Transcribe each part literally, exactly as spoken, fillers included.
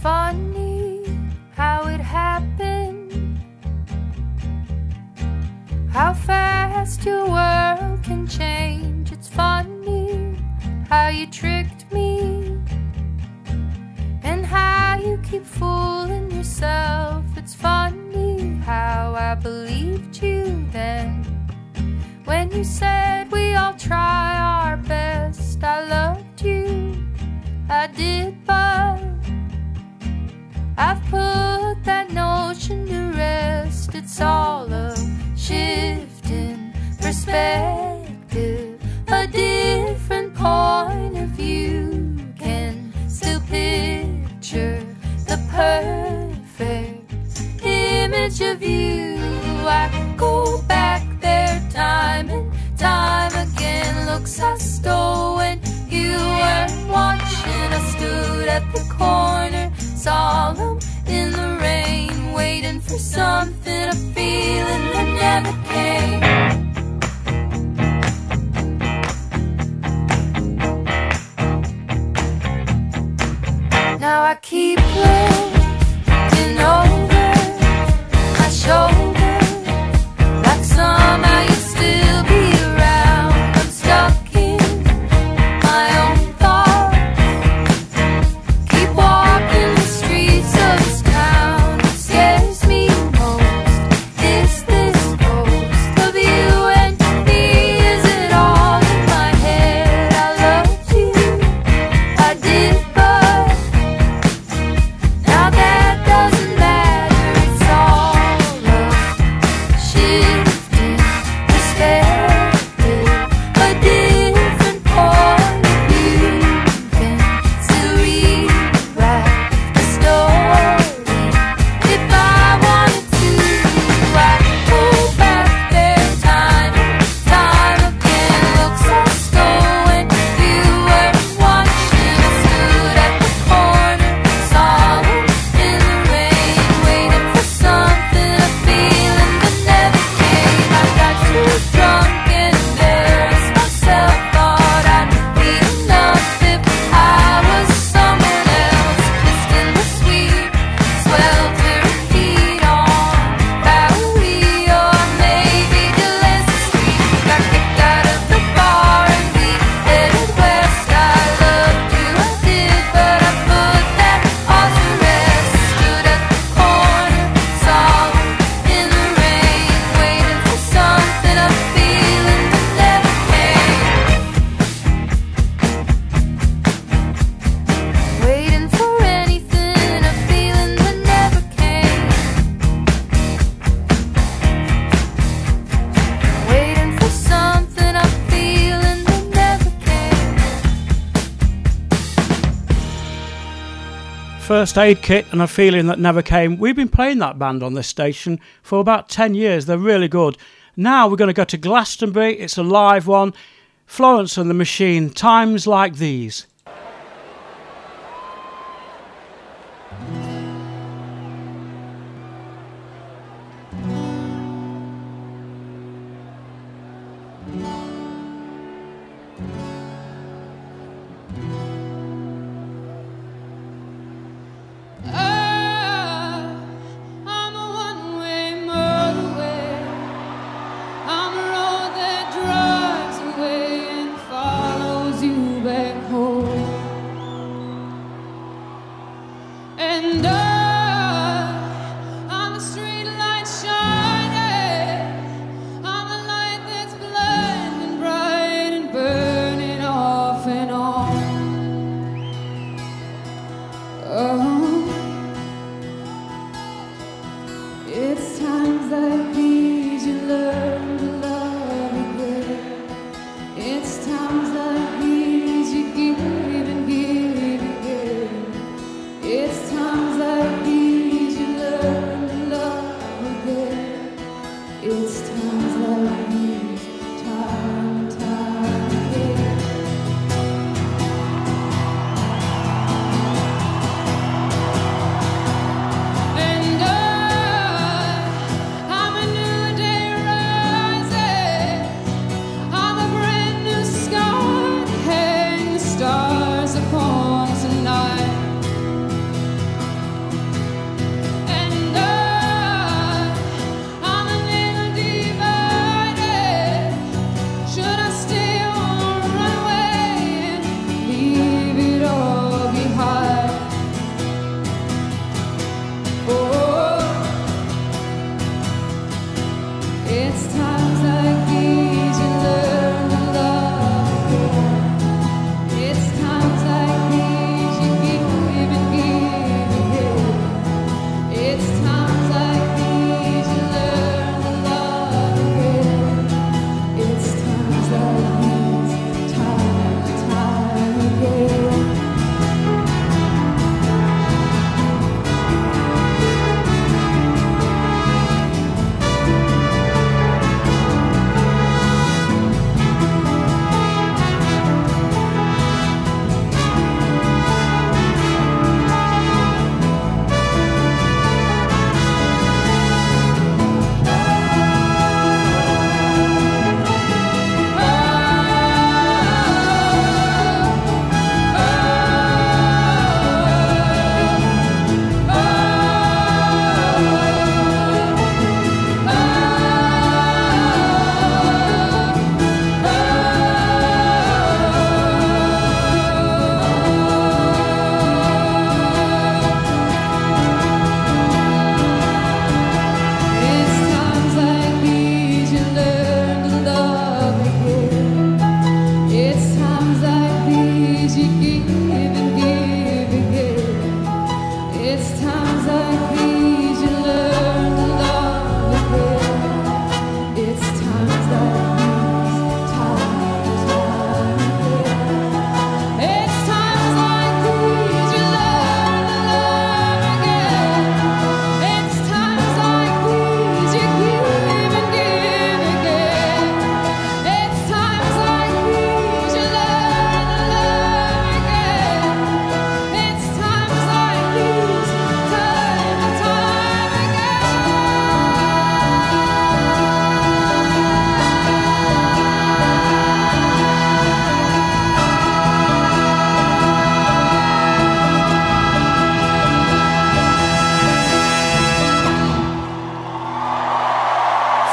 funny how it happened, how fast your world can change. It's funny how you tricked me, and how you keep fooling yourself. It's funny how I believed you then, when you said we all try our best. I loved you, I did, but I've put that notion to rest. It's all a shift in perspective, a different point of view. Can still picture the perfect image of you. I go back there time and time again. Looks I stole when you weren't watching. I stood at the corner, solemn in the rain, waiting for something, a feeling that never came. Now I keep looking over my shoulder, like somehow you still be around. I'm stuck in my own thoughts, keep walking the streets of this town. What scares me most is this ghost of you and me. Is it all in my head? I loved you, I did, but now that doesn't matter. It's all a shift in perspective, a different point of view. Can still rewrite the story if I wanted to. I go back there time and time again. Looks I stole when you weren't watching. I stood at the corner, solemn in the rain, waiting for something, a feeling that never came. I got too drunk and embarrassed myself. Thought I'd be enough if I was someone else. Just in the sweet sweltering heat on Bowery, or maybe Delancey Street. Got kicked out of the bar and we headed west. I loved you, I did, but I put that all to rest. Stood at the corner, solemn in the rain, waiting for something, a feeling that never came. Waiting for anything, a feeling that never came. Waiting for something, a feeling that never came. First Aid Kit and A Feeling That Never Came. We've been playing that band on this station for about ten years. They're really good. Now we're going to go to Glastonbury. It's a live one. Florence and the Machine, Times Like These. I'm a one-way motorway. I'm a road that drives away and follows you back home.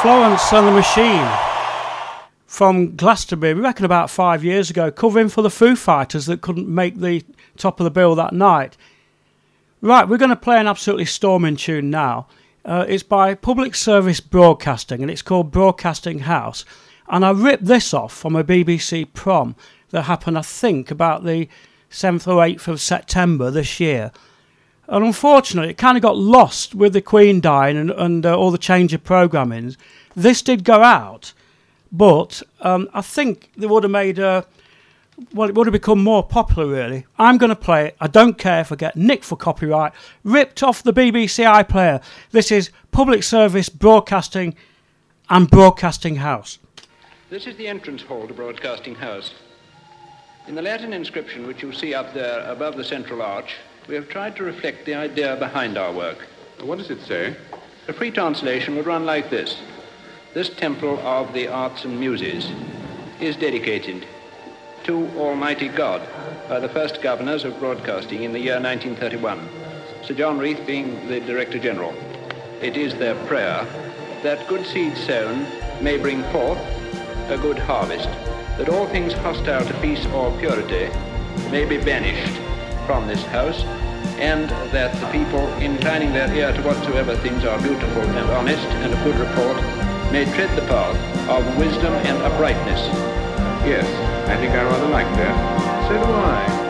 Florence and the Machine from Glastonbury, we reckon about five years ago, covering for the Foo Fighters that couldn't make the top of the bill that night. Right, we're going to play an absolutely storming tune now. Uh, it's by Public Service Broadcasting and it's called Broadcasting House. And I ripped this off from a B B C prom that happened, I think, about the seventh or eighth of September this year. And unfortunately, it kind of got lost with the Queen dying and, and uh, all the change of programming. This did go out, but um, I think they would have made a... Well, it would have become more popular, really. I'm going to play it. I don't care if I get nicked for copyright. Ripped off the B B C iPlayer. This is Public Service Broadcasting and Broadcasting House. This is the entrance hall to Broadcasting House. In the Latin inscription which you see up there above the central arch, we have tried to reflect the idea behind our work. What does it say? A free translation would run like this. This temple of the arts and muses is dedicated to Almighty God by the first governors of broadcasting in the year nineteen thirty-one, Sir John Reith being the Director General. It is their prayer that good seed sown may bring forth a good harvest, that all things hostile to peace or purity may be banished from this house, and that the people, inclining their ear to whatsoever things are beautiful and honest and of good report, may tread the path of wisdom and uprightness. Yes, I think I rather like that. So do I.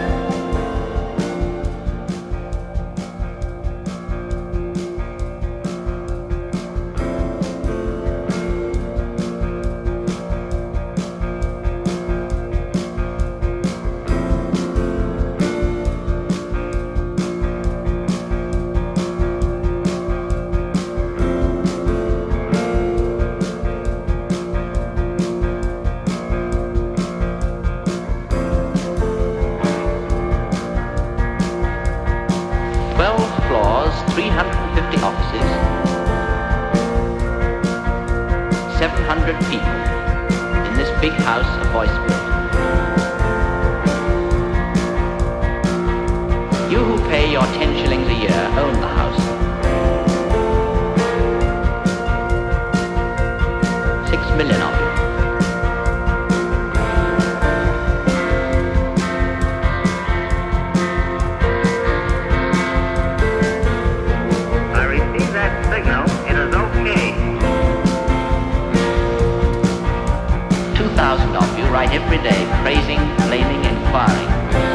three hundred fifty offices, seven hundred people in this big house of voice built. You who pay your ten shillings a year own the house. Six million of you. Write every day, praising, blaming, inquiring.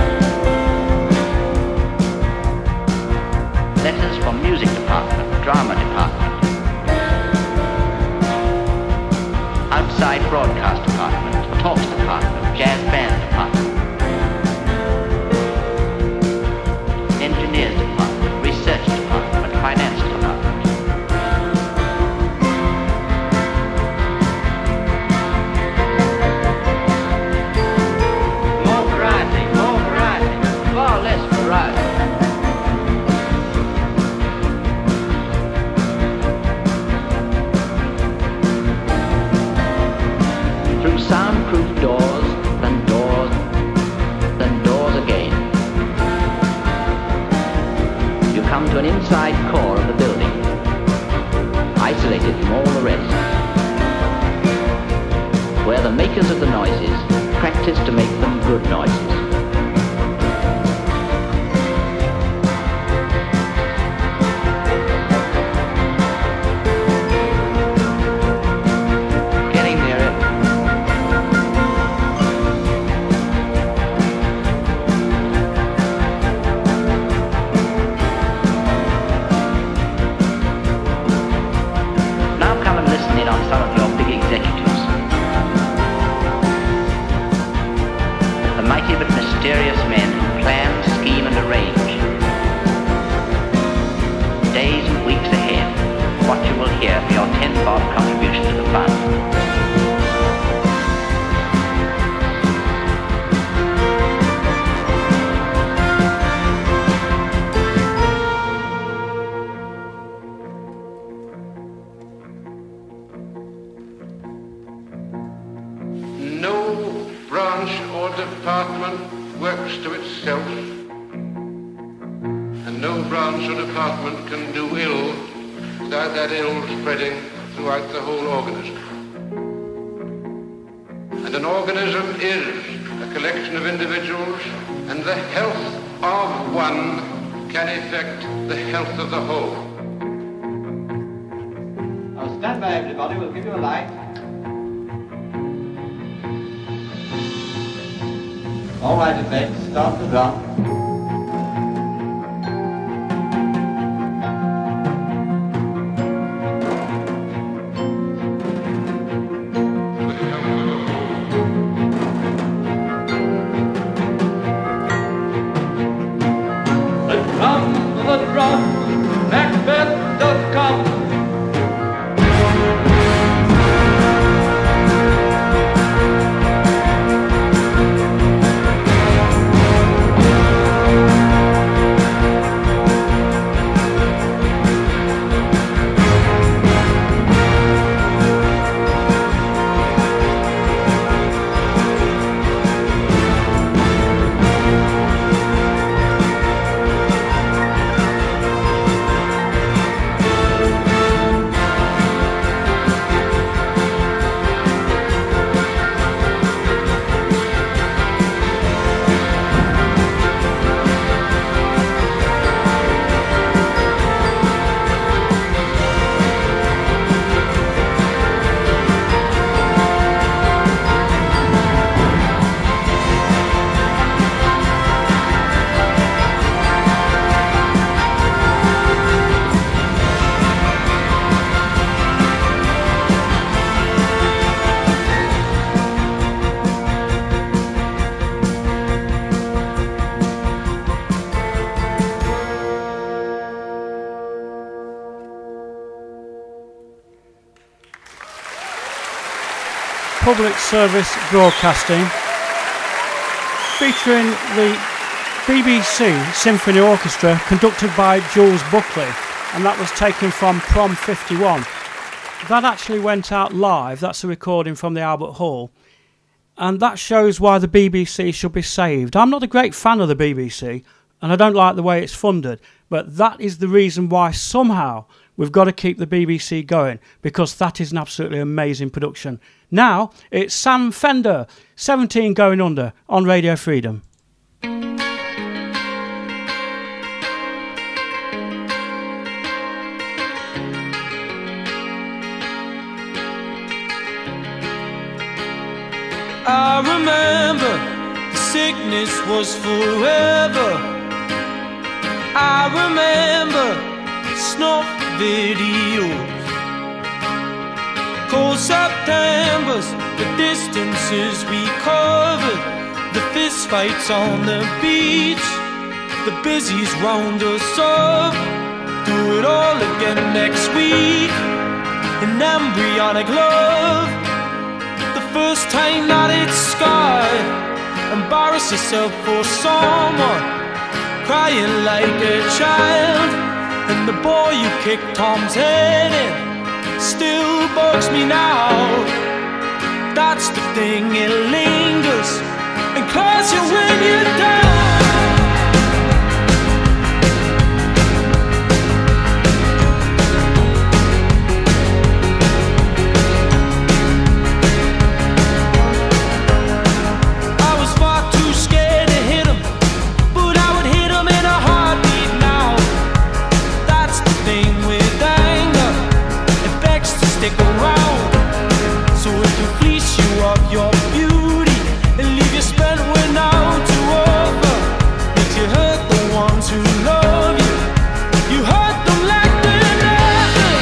Letters from music department, drama department, outside broadcast department, talks department, jazz band department, engineers department, research department, finance department. Soundproof doors, then doors, then doors again. You come to an inside core of the building, isolated from all the rest, where the makers of the noises practice to make them good noises. Mysterious men who plan, scheme and arrange. Days and weeks ahead, what you will hear for your ten bob contribution to the fund. No branch or department works to itself, and no branch or department can do ill without that ill spreading throughout the whole organism. And an organism is a collection of individuals, and the health of one can affect the health of the whole. Now stand by, everybody, we'll give you a light. All right, effects, start the drum. Public service broadcasting featuring the B B C Symphony Orchestra conducted by Jules Buckley, and that was taken from Prom fifty-one. That actually went out live. That's a recording from the Albert Hall, and that shows why the B B C should be saved. I'm not a great fan of the B B C, and I don't like the way it's funded, but that is the reason why somehow we've got to keep the B B C going, because that is an absolutely amazing production. Now, it's Sam Fender, seventeen Going Under, on Radio Freedom. I remember the sickness was forever. I remember snuff videos, cold Septembers, the distances we covered, the fist fights on the beach, the busies round us up. Do it all again next week, an embryonic love. The first time that it's scarred, embarrass yourself for someone, crying like a child. And the boy you kicked Tom's head in still bugs me now. That's the thing, it lingers and claws you when you're down. Your beauty and leave you spent without to offer. Did you hurt the ones who love you? You hurt them like they're nothing.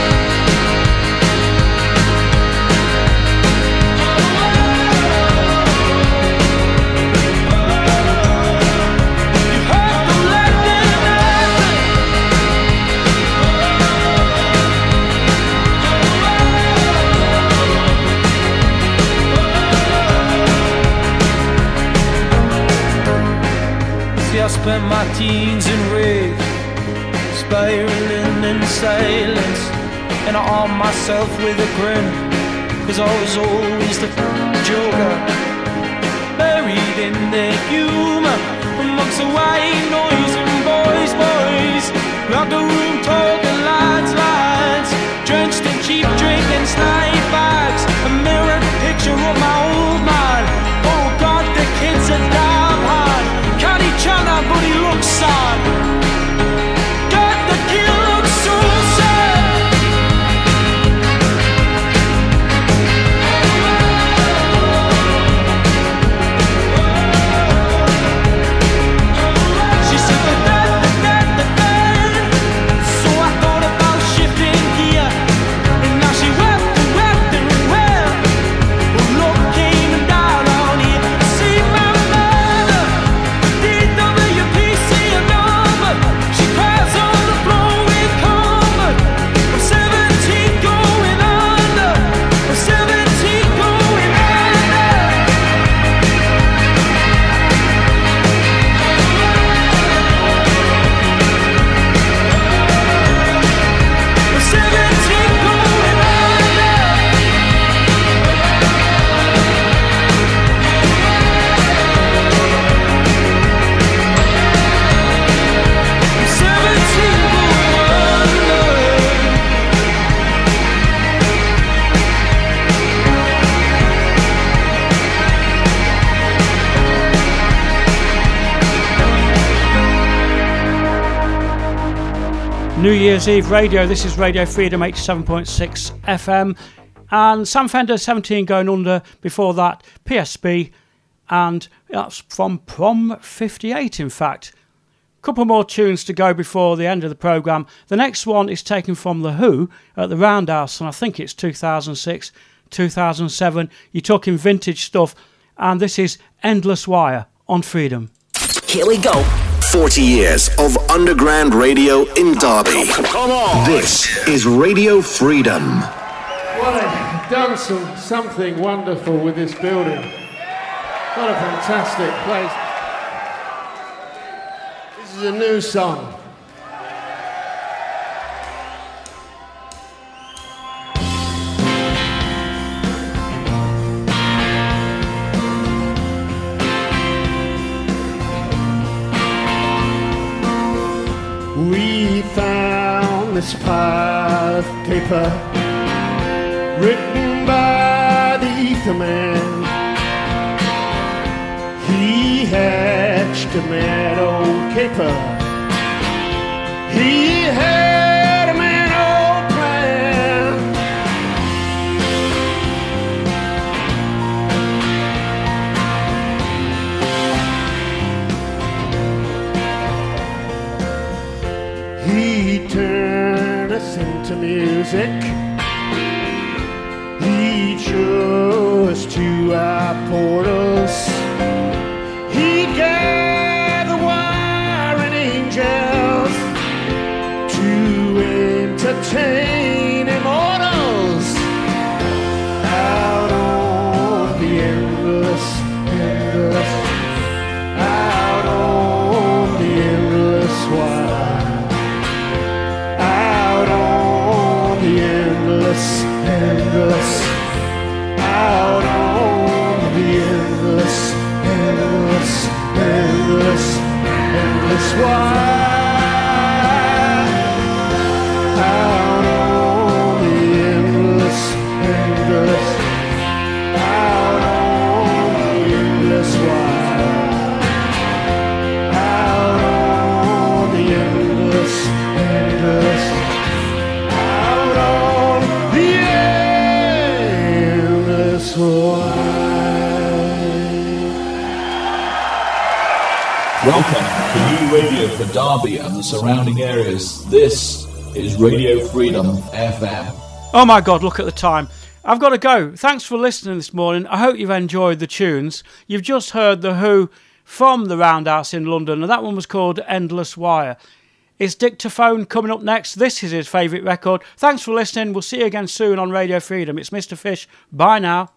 You hurt them like they're nothing. I spent my teens in rage, spiraling in silence, and I armed myself with a grin, cause I was always the joker, buried in the humor, amongst the white noise and boys, boys, locker room talking, lads, lads, drenched in cheap drink and Christmas night bags, a mirrored picture of my old man. Oh God, the kid's a damn hard. Can't each other, but he looks sad. God, the kid looks so sad. She said the dead, the dead, the dead. So I thought about shifting gear, and now she wept and wept and wept. Well, love came and died on here. See my mother, D W P C a number. She cries on the floor with comfort. I'm seventeen going under. I'm seventeen going under. I'm seventeen going under. I'm seventeen going under. New Year's Eve radio. This is Radio Freedom eighty-seven point six F M. And Sam Fender, seventeen going under. Before that, P S B. And that's from Prom fifty-eight, in fact. Couple more tunes to go before the end of the programme. The next one is taken from The Who at the Roundhouse, and I think it's two thousand six, two thousand seven. You're talking vintage stuff. And this is Endless Wire on Freedom. Here we go. forty years of underground radio in Derby. Come on. This is Radio Freedom. Well, they've done some, something wonderful with this building. What a fantastic place. This is a new song. We found this pile of paper written by the Ether Man. He hatched a mad old caper. He had a mad old plan. He turned us into music. He drew us to our portals. He gathered wiring angels to entertain immortals out on the endless, endless, out on the endless wire, out on the endless, endless, out on the endless, endless, endless, endless wire. Out on the endless, endless, out on the endless wire. Out on the endless, endless, out on the endless wire. Welcome to new radio for Derby and the surrounding areas. This is Radio Freedom F M. Oh my God, look at the time. I've got to go. Thanks for listening this morning. I hope you've enjoyed the tunes. You've just heard The Who from the Roundhouse in London, and that one was called Endless Wire. It's Dictaphone coming up next. This is his favourite record. Thanks for listening. We'll see you again soon on Radio Freedom. It's Mister Fish. Bye now.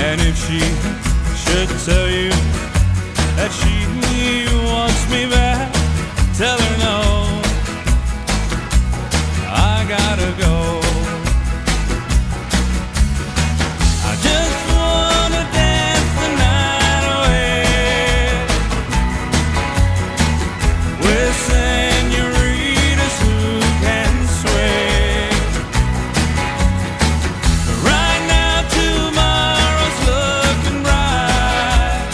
And if she should tell you that she wants me back, tell her no, I gotta go. I just wanna dance the night away with senoritas who can sway. Right now tomorrow's looking bright,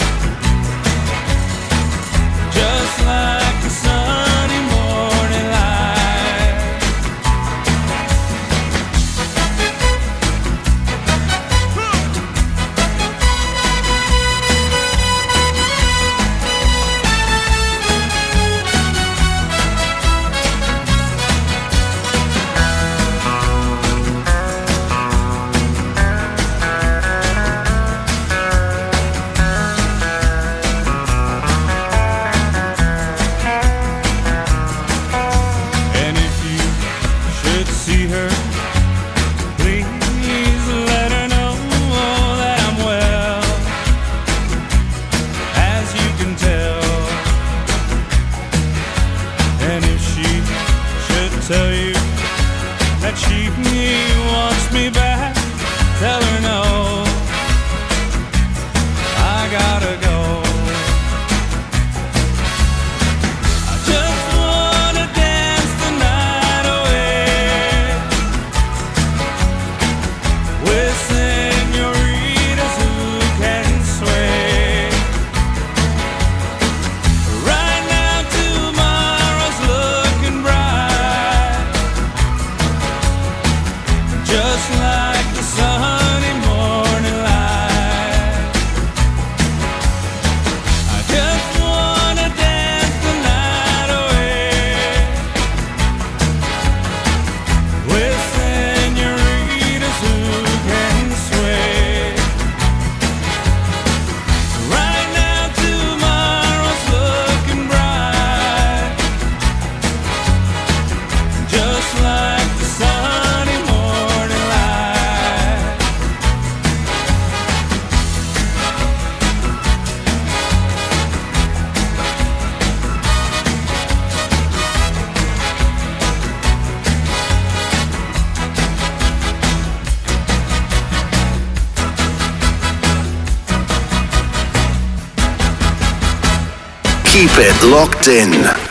just like the sunny morning light. And if you should see her, please let her know that I'm well, as you can tell. And if she should tell you that she wants me back, tell her no, I gotta go. I just wanna dance the night away with senoritas who can sway. Right now tomorrow's looking bright, just like the sunny morning light. I just wanna dance the night away with senoritas who can sway. Right now tomorrow's looking bright, just like the sunny morning light. Keep it locked in.